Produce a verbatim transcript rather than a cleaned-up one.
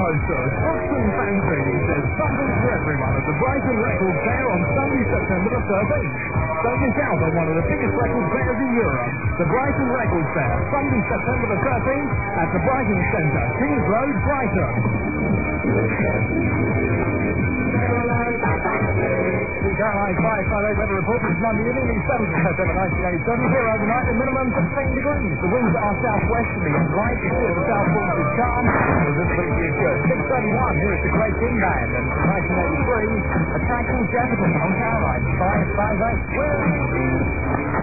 posters, books and fanzines. There's bundles for everyone at the Brighton Record Fair on Sunday, September the thirteenth. Don't miss out on one of the biggest record fairs in Europe. The Brighton Record Fair, Sunday, September the thirteenth at the Brighton Centre, Kings Road, Brighton. The Caroline's five-five weather report is Monday evening, the seventh of September nineteen eighty-seven. Here overnight, the minimum fifteen degrees. The winds are southwesterly and light. The south wind is calm. The visibility is good. six thirty-one, here is the Great King Band. And from nineteen eighty-three, a track called Jefferson on Caroline. five five eight.